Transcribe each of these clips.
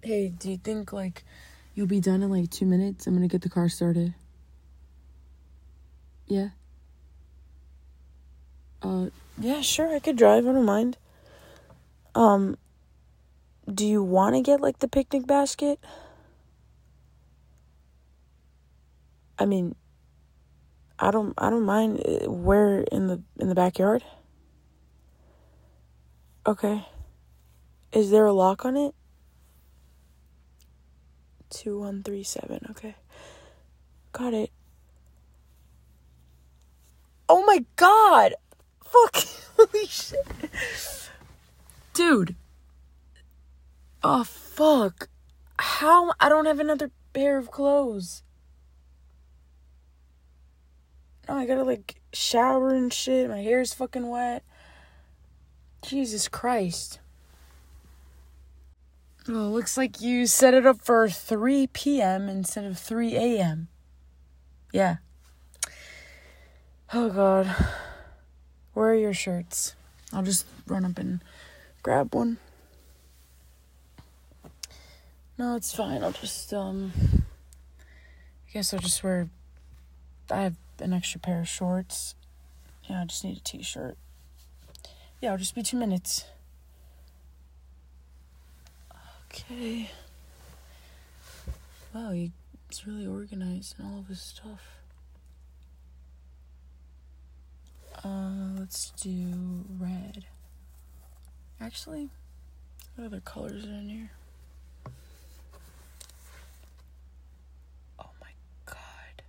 Hey, do you think, like, you'll be done in, like, 2 minutes? I'm gonna get the car started. Yeah? Yeah, sure, I could drive. I don't mind. Do you want to get, like, the picnic basket? I mean, I don't mind. Where in the backyard? Okay. Is there a lock on it? 2137. Okay. Got it. Oh my god! Fuck! Holy shit. Dude. Oh, fuck. How? I don't have another pair of clothes. No, I gotta, like, shower and shit. My hair's fucking wet. Jesus Christ. Well, looks like you set it up for 3 p.m. instead of 3 a.m. Yeah. Oh, God. Where are your shirts? I'll just run up and grab one. No, it's fine. I'll just, I guess I'll just wear... I have an extra pair of shorts. Yeah, I just need a t-shirt. Yeah, I'll just be 2 minutes. Okay. Wow, he's really organized in all of his stuff. Let's do red. Actually, what other colors are in here? Oh my god.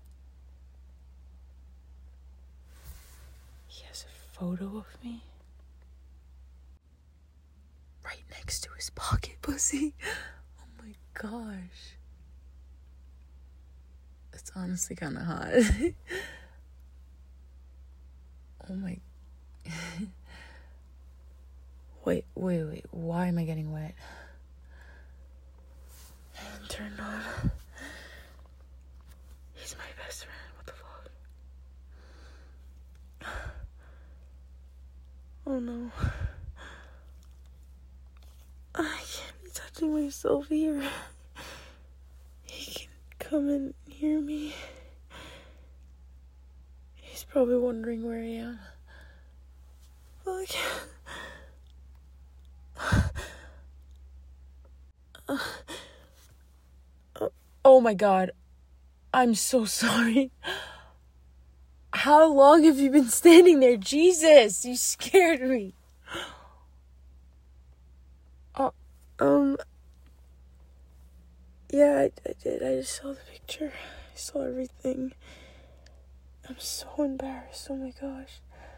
He has a photo of me right next to his pocket pussy. Oh my gosh. That's honestly kind of hot. Oh my... Wait. Why am I getting wet? Turn on. He's my best friend. What the fuck? Oh no. I can't be touching myself here. He can come and hear me. He's probably wondering where I am. Fuck. Oh my god. I'm so sorry. How long have you been standing there? Jesus, you scared me. Yeah, I did. I just saw the picture. I saw everything. I'm so embarrassed. Oh my gosh.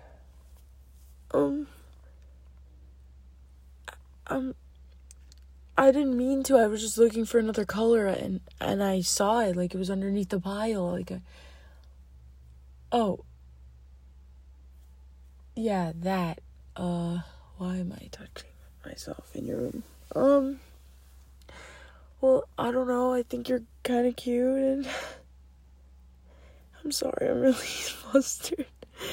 I didn't mean to. I was just looking for another color and I saw it. Like, it was underneath the pile. Like, oh. Yeah, that. Why am I touching myself in your room? Well, I don't know. I think you're kind of cute and... I'm sorry. I'm really flustered.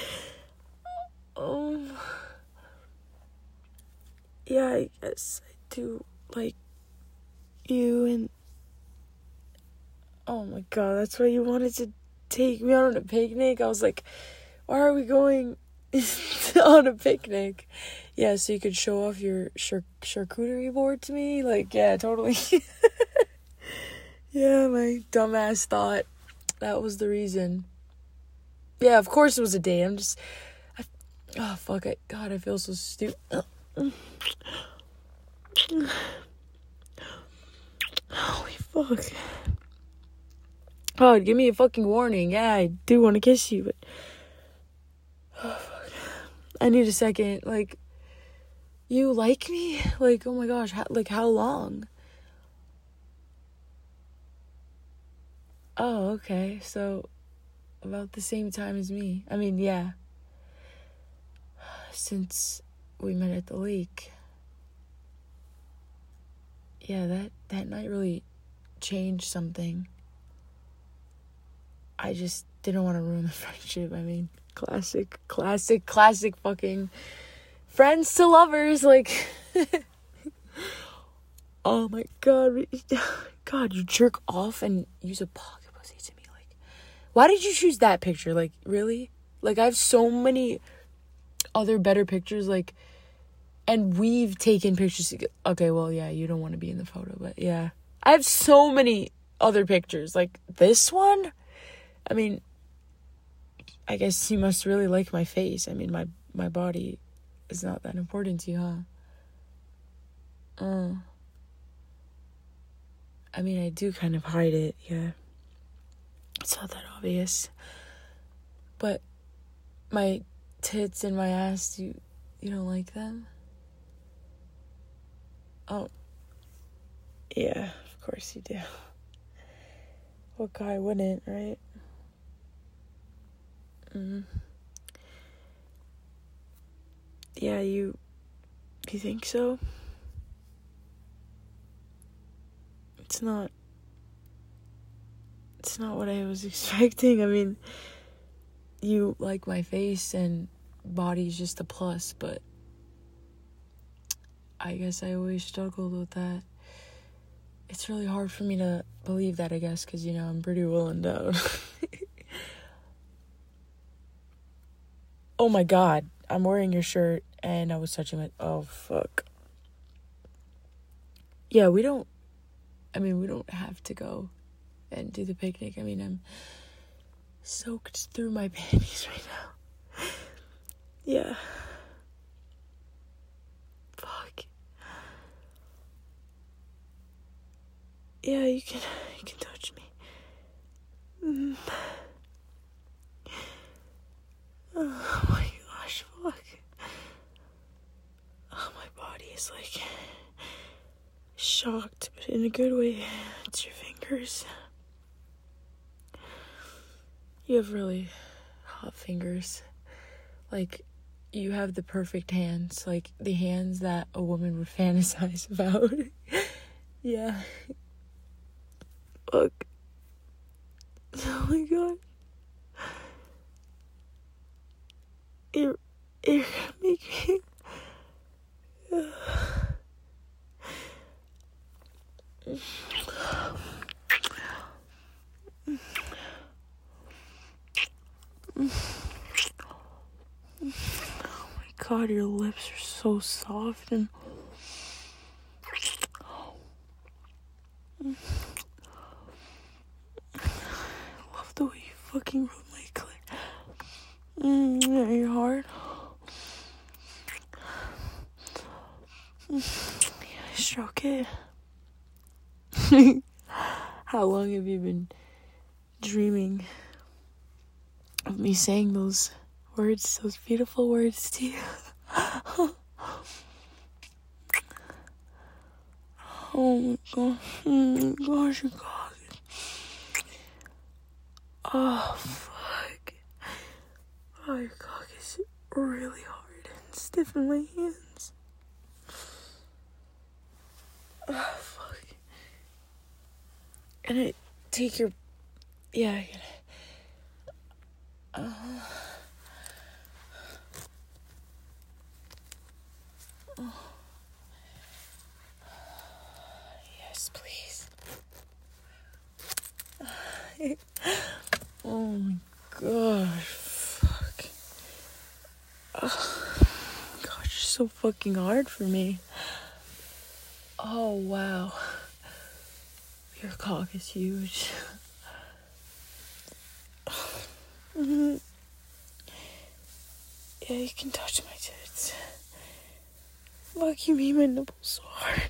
Yeah, I guess I do like you and... Oh my god, that's why you wanted to take me on a picnic? I was like, why are we going on a picnic? Yeah, so you could show off your charcuterie board to me? Like, yeah, totally. Yeah, my dumbass thought that was the reason. Yeah, of course it was a date. Oh, fuck it. God, I feel so stupid. Holy fuck. Oh, give me a fucking warning. Yeah, I do want to kiss you, but... Oh, fuck. I need a second. Like, you like me? Like, oh my gosh. How long? Oh, okay. So, about the same time as me. I mean, yeah. Since we met at the lake. Yeah, that night really changed something. I just didn't want to ruin the friendship. I mean, classic fucking friends to lovers, like... Oh my god. God, you jerk off and use a pocket pussy to me. Like, why did you choose that picture? Like, really? Like, I have so many other better pictures, like, and we've taken pictures together. Okay, well, yeah, you don't want to be in the photo, but yeah. I have so many other pictures. Like, this one? I mean, I guess you must really like my face. I mean, my body is not that important to you, huh? I mean, I do kind of hide it, yeah. It's not that obvious. But my tits and my ass, you don't like them? Oh. Yeah, of course you do. What guy wouldn't, right? Yeah, you think so? It's not what I was expecting. I mean, you like my face and body's just a plus, but I guess I always struggled with that. It's really hard for me to believe that, I guess, because, I'm pretty well endowed. Oh my god, I'm wearing your shirt and I was touching it. Oh, fuck. Yeah, we don't have to go and do the picnic. I mean, I'm soaked through my panties right now. Yeah. Fuck. Yeah, you can touch me. Oh my gosh, fuck. Oh, my body is like shocked, but in a good way. It's your fingers. You have really hot fingers. Like, you have the perfect hands. Like, the hands that a woman would fantasize about. Yeah. Fuck. Oh my god. You're gonna make me... Oh my god, your lips are so soft and... I love the way you fucking rub my clit. Yeah, you're hard. Yeah, stroke it. How long have you been dreaming of me saying those words, those beautiful words to you? Oh my god. Gosh, you cock. Oh, fuck. Oh, your cock is really hard and stiff in my hands. Oh, fuck. Can I take your... Yeah, I can... Yes, please. Oh my gosh, fuck. Oh, gosh, you're so fucking hard for me. Oh, wow. Your cock is huge. Yeah, you can touch my tits. Fuck, you made my nipples so hard.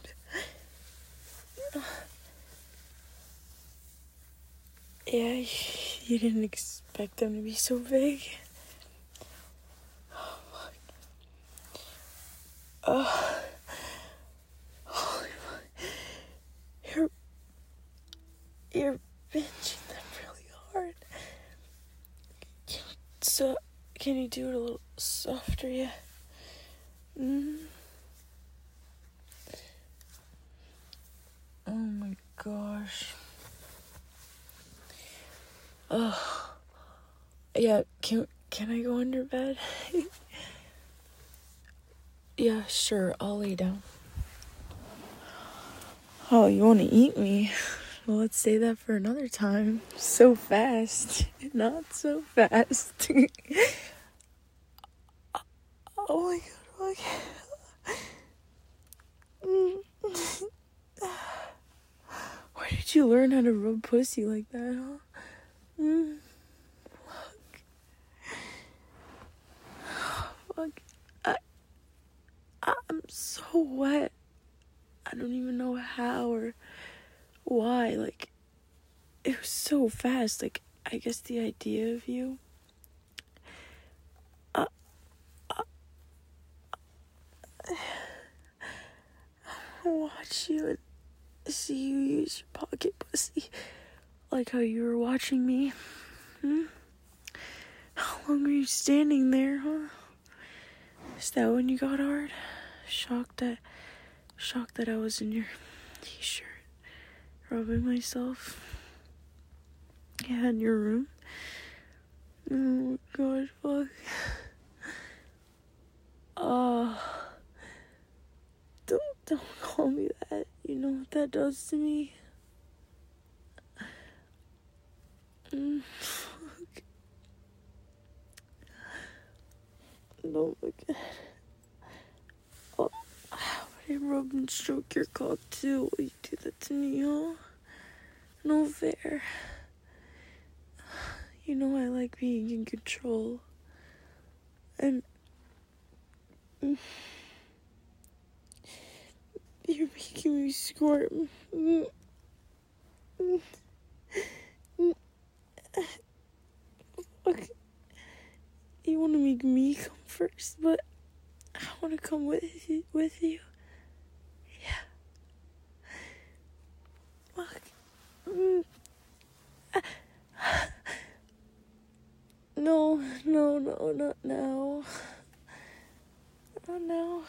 Yeah, you didn't expect them to be so big. Oh, fuck. Oh. Holy fuck. You're pinching them really hard. So, can you do it a little softer, yeah? Oh my gosh. Oh. Yeah, can I go under bed? Yeah, sure, I'll lay down. Oh, you want to eat me? Well, let's say that for another time. So fast. Not so fast. Oh my god. Okay. Where did you learn how to rub pussy like that, huh? Fuck. I'm so wet. I don't even know how or why. Like, it was so fast. Like, I guess the idea of you. Watch you and see you use your pocket pussy. Like how you were watching me. How long were you standing there, huh? Is that when you got hard? Shocked that I was in your t-shirt, rubbing myself. Yeah, in your room. Oh my god, fuck. Don't call me that. You know what that does to me? Fuck. Don't look at it. Oh, how would I rub and stroke your cock too? Will you do that to me, huh? No fair. You know I like being in control. And you're making me squirt. Okay. You want to make me come first, but I want to come with you. Yeah. Fuck. No, not now. Not now.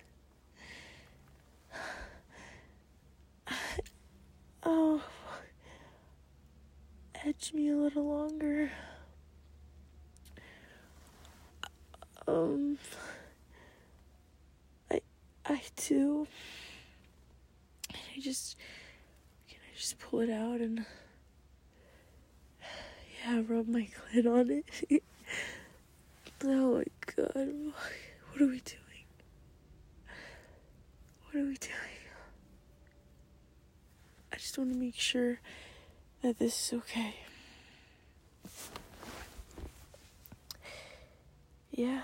Oh, edge me a little longer. I too. Can I just pull it out and rub my clit on it? Oh my god, what are we doing? I just want to make sure that this is okay. Yeah.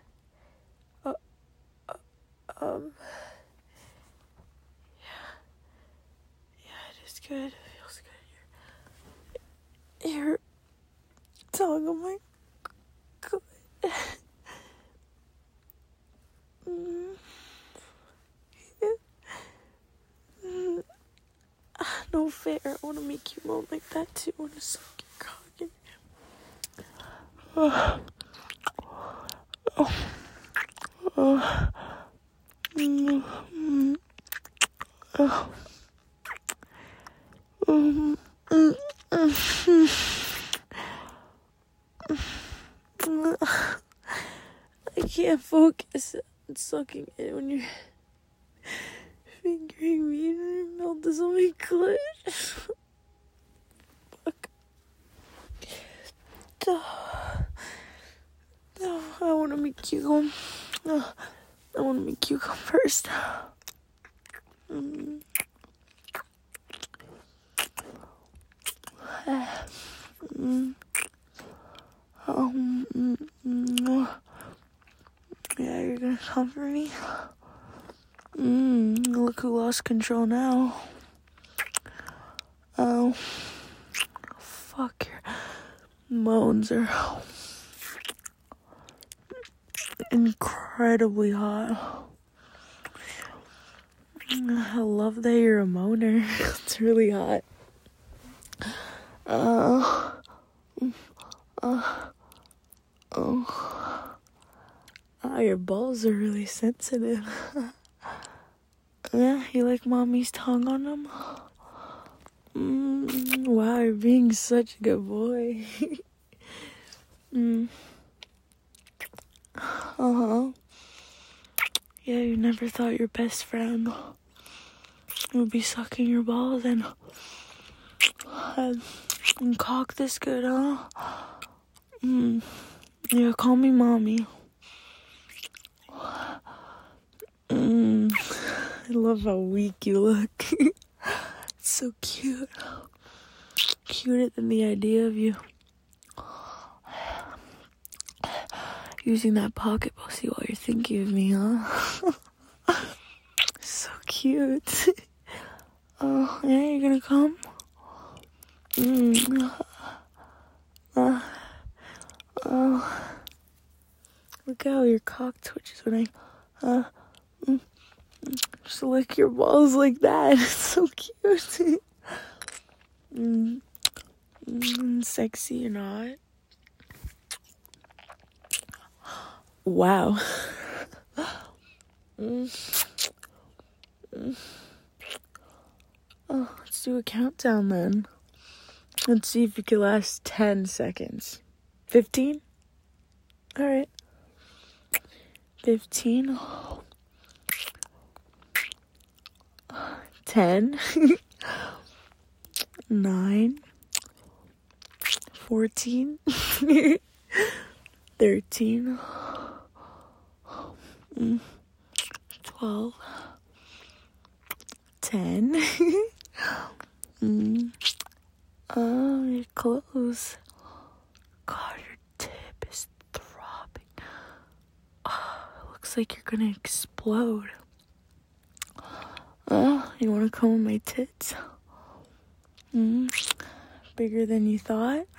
Yeah, it is good. It feels good. Your tongue on my clit. No fair. I want to make you moan like that too. I want to suck your cock in. I can't focus on sucking it when you're fingering me and your mouth is on my clit. Fuck. I want to make you come. I want to make you come first. Yeah, you're gonna come for me? Look who lost control now. Oh, fuck, your moans are incredibly hot. I love that you're a moaner. It's really hot. Your balls are really sensitive. Yeah, you like mommy's tongue on them? Wow, you're being such a good boy. Yeah, you never thought your best friend We'll be sucking your balls and cock this good, huh? Yeah, call me mommy. I love how weak you look. It's so cute. Cuter than the idea of you using that pocket pussy while you're thinking of me, huh? So cute. Oh, yeah, you're gonna come? Look how your cock twitches when I just lick your balls like that. It's so cute. Sexy or not? Wow. Oh, let's do a countdown then. Let's see if you can last 10 seconds. 15? Alright. 15. 10. 9. 14. 13. 12. 10. You're close. God, your tip is throbbing. It looks like you're gonna explode. You wanna come on my tits? Bigger than you thought?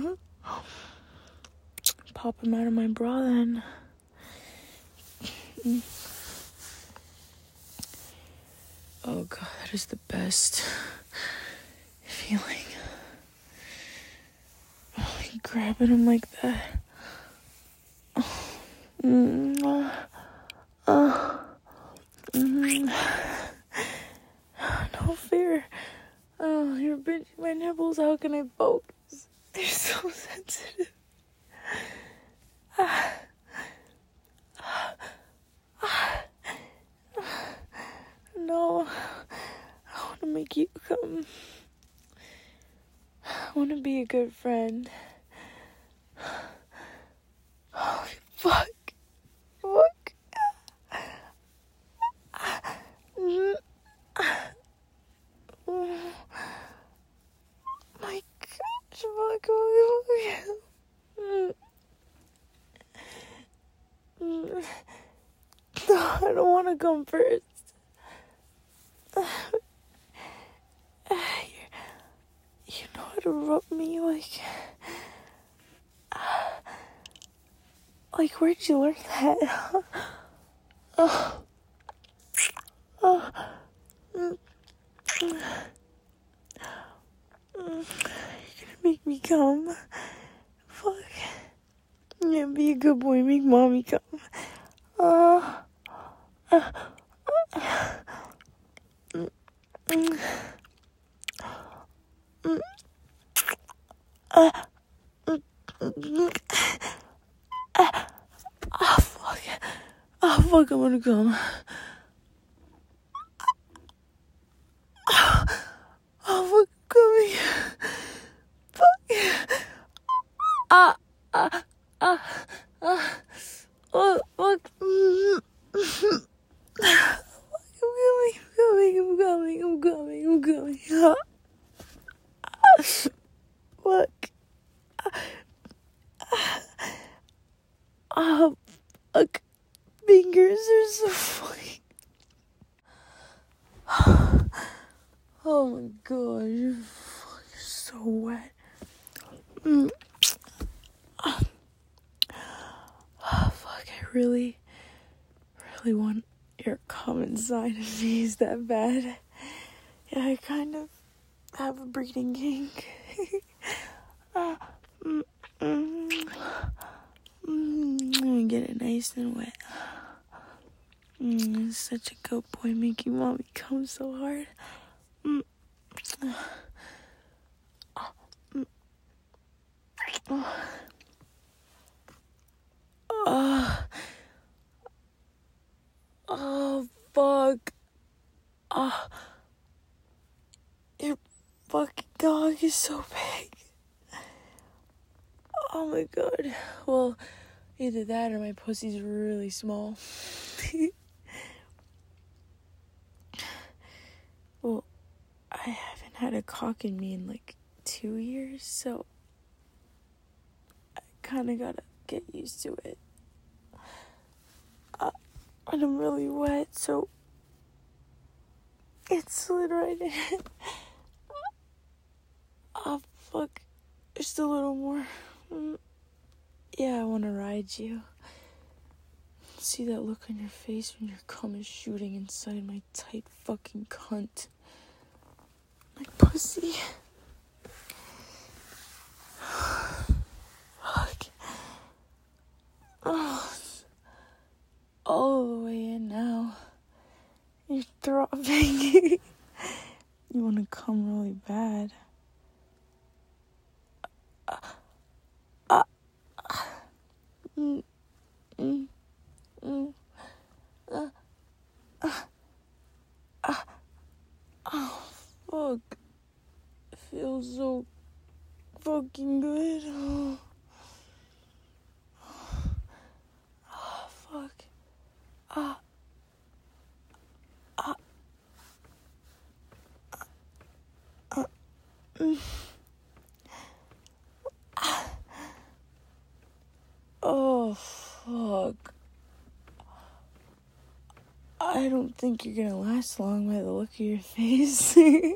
Pop them out of my bra then. Oh God, that is the best feeling. Grabbing them like that. No fear. Oh, you're pinching my nipples. How can I focus? They're so sensitive. No. I want to make you come. I want to be a good friend. Holy fuck. Fuck. My gosh, fuck. No, I don't want to come first. You know how to rub me like where'd you learn that? You're gonna make me come. Fuck. Yeah, be a good boy, make mommy come. Oh fuck, I'm gonna come. Oh fuck, I'm coming. Fuck. Oh fuck. I'm coming. Fuck. Oh fuck. Fingers are so funny. Oh my god, you're so wet. Oh fuck, I really want your cum inside of me. Is that bad? Yeah, I kind of have a breeding kink. Get it nice and wet. It's such a good boy, making mommy come so hard. Oh fuck. fucking cock is so big. Oh my god. Well, either that or my pussy's really small. Well, I haven't had a cock in me in like 2 years, so I kind of gotta get used to it. And I'm really wet, so it slid right in. Oh, fuck. Just a little more. Yeah, I want to ride you. See that look on your face when your cum is shooting inside my tight fucking cunt. My pussy. Fuck. Oh. All the way in now. You're throbbing. You want to come really bad. Oh, fuck. It feels so fucking good. Oh, fuck. Oh, fuck. I don't think you're gonna last long by the look of your face. Yeah,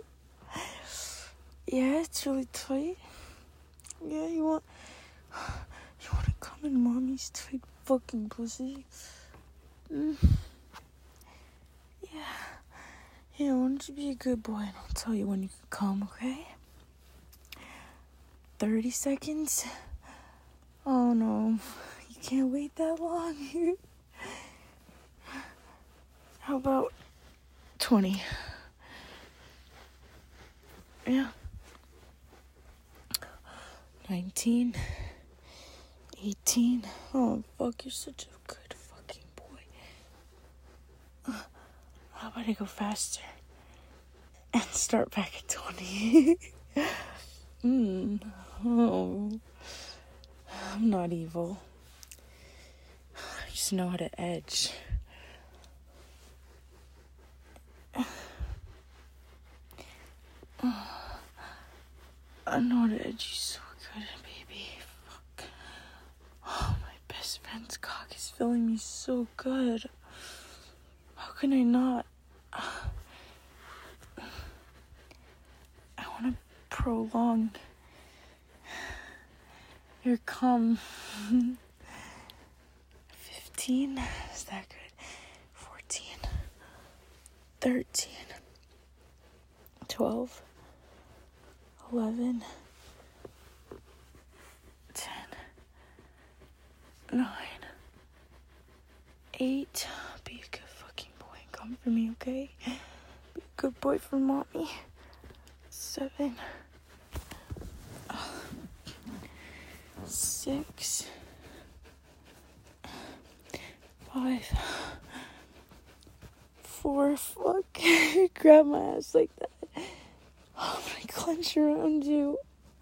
it's really tight. Yeah, you want to come in mommy's tight fucking pussy? Yeah. Yeah, why don't you be a good boy and I'll tell you when you can come, okay? 30 seconds? Oh no, you can't wait that long. How about 20? Yeah. 19? 18? Oh, fuck, you're such a good fucking boy. How about I go faster? And start back at 20? Oh. I'm not evil. I just know how to edge. I know how to edge you so good, baby. Fuck. Oh, my best friend's cock is feeling me so good. How can I not? I want to prolong your cum. 15? Is that good? 14. 13. 12. 11. 10. 9. 8. Be a good fucking boy and come for me, okay? Be a good boy for mommy. 7. 6. 5. 4. Fuck. Grab my ass like that. I'm gonna clench around you.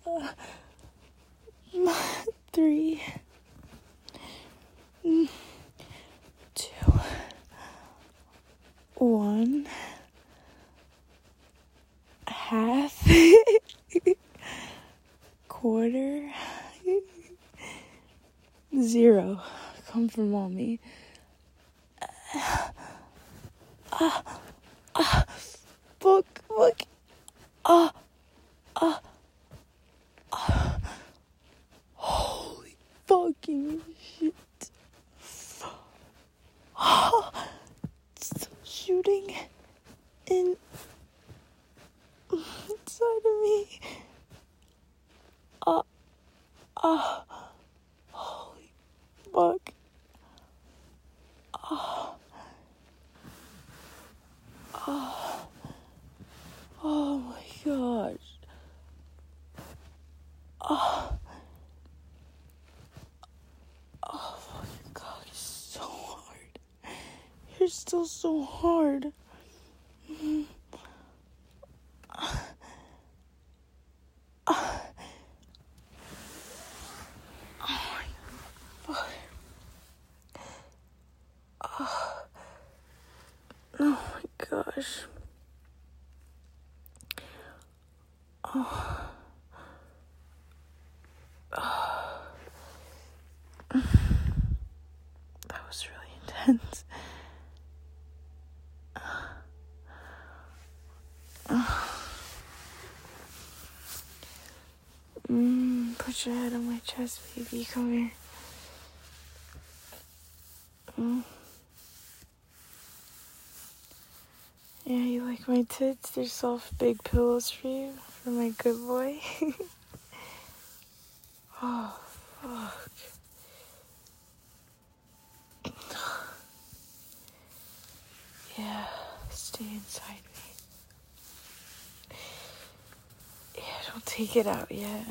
3. 2. 1. Half. Quarter. 0. Come for mommy. Fuck. Holy fucking shit. It's still shooting inside of me. Holy fuck. Oh my gosh. Oh, fuck, your cock is so hard. You're still so hard. That was really intense. Put your head on my chest, baby. Come here. Yeah, you like my tits? They're soft, big pillows for you, for my good boy. Oh, fuck. Yeah, stay inside me. Yeah, don't take it out yet.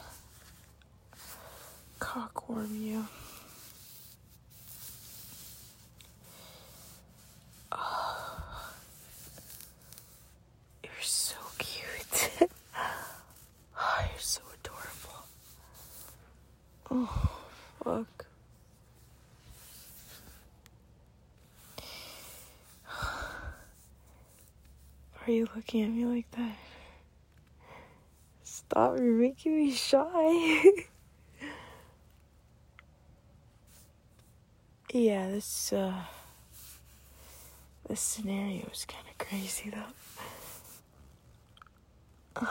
Cock warm you. Oh, you're so cute. Oh, you're so adorable. Oh, fuck. Why are you looking at me like that? Stop, you're making me shy. Yeah, this scenario is kind of crazy, though.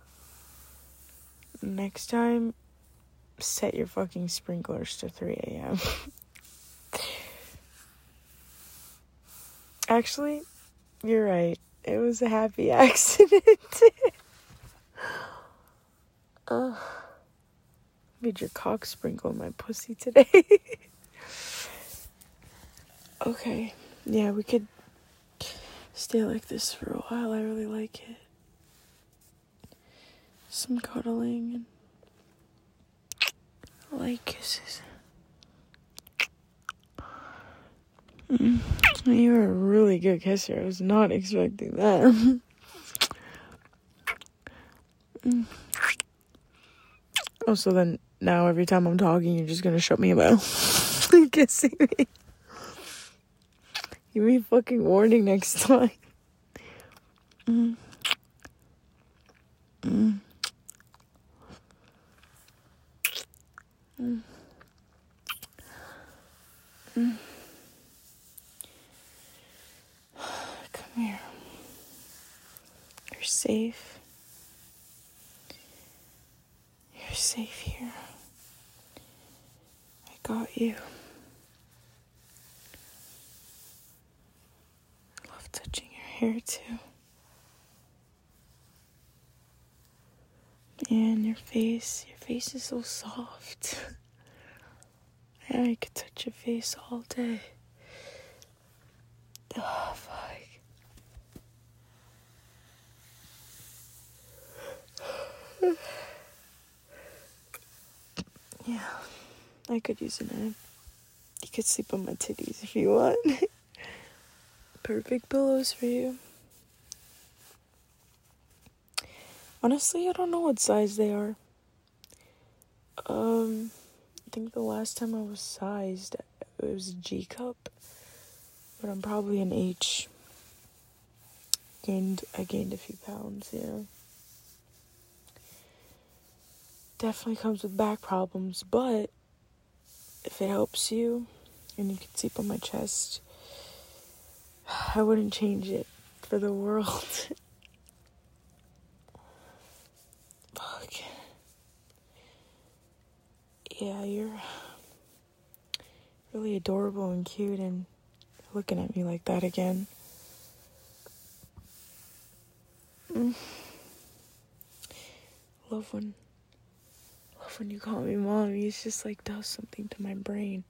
Next time, set your fucking sprinklers to 3 a.m. Actually, you're right. It was a happy accident. Made your cock sprinkle in my pussy today. Okay. Yeah, we could stay like this for a while. I really like it. Some cuddling and light kisses. You're a really good kisser. I was not expecting that. Oh, so then now every time I'm talking, you're just gonna shut me about kissing me. Give me a fucking warning next time. Come here. You're safe. You're safe here. I got you. I love touching your hair too. And your face is so soft. Yeah, I could touch your face all day. Oh, fuck. Yeah, I could use a nap. You could sleep on my titties if you want. Perfect pillows for you. Honestly, I don't know what size they are. I think the last time I was sized, it was a G cup. But I'm probably an H. I gained a few pounds, yeah. Definitely comes with back problems, but if it helps you and you can sleep on my chest, I wouldn't change it for the world. Fuck. Yeah, you're really adorable and cute, and looking at me like that again. Love when you call me mommy. It's just like does something to my brain.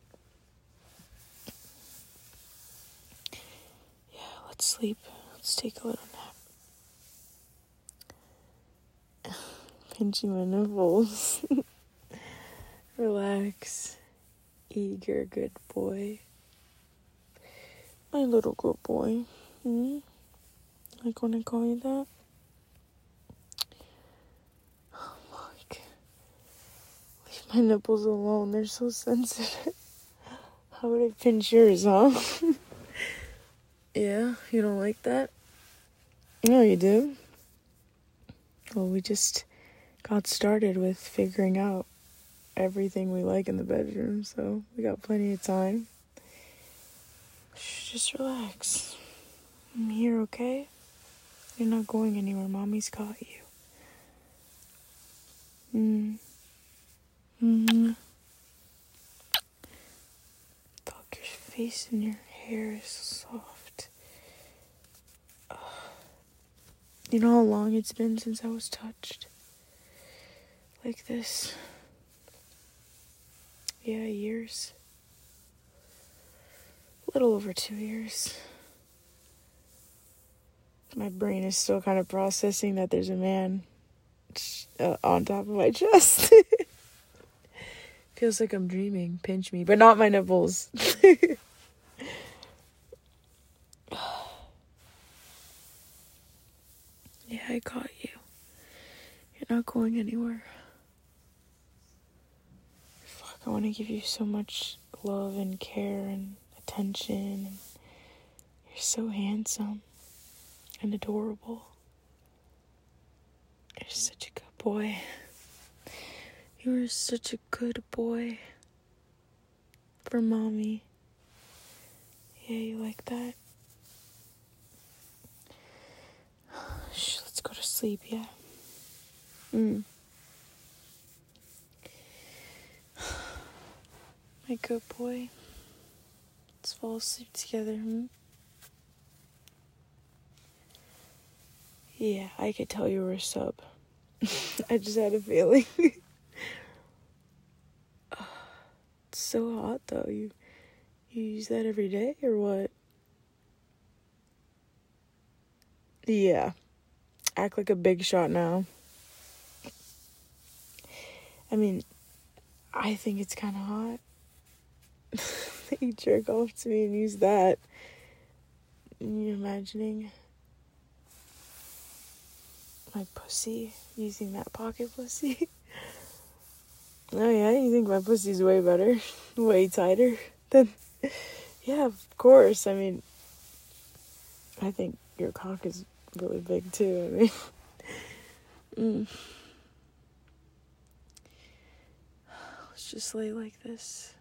Yeah, let's sleep. Let's take a little nap. Pinching my nipples. Relax. Eager good boy. My little good boy. Like when I call you that? Oh, fuck. Leave my nipples alone. They're so sensitive. How would I pinch yours, huh? Yeah? You don't like that? No, you do? Well, we just got started with figuring out everything we like in the bedroom, so we got plenty of time. Shh, just relax. I'm here, okay? You're not going anywhere. Mommy's got you. Fuck, your face and your hair is soft. You know how long it's been since I was touched? Like this. Yeah, years. A little over 2 years. My brain is still kind of processing that there's a man on top of my chest. Feels like I'm dreaming. Pinch me, but not my nipples. Yeah, I got you. You're not going anywhere. Fuck, I want to give you so much love and care and attention. And you're so handsome and adorable. You're such a good boy. You are such a good boy. For mommy. Yeah, you like that? Shh, let's go to sleep, yeah? My good boy. Let's fall asleep together, Yeah, I could tell you were a sub. I just had a feeling. It's so hot, though. You use that every day, or what? Yeah. Act like a big shot now. I mean, I think it's kind of hot. You jerk off to me and use that. You're imagining my pussy using that pocket pussy? Oh yeah, you think my pussy's way better? Way tighter than... Yeah, of course. I mean, I think your cock is really big too. I mean... Let's just lay like this.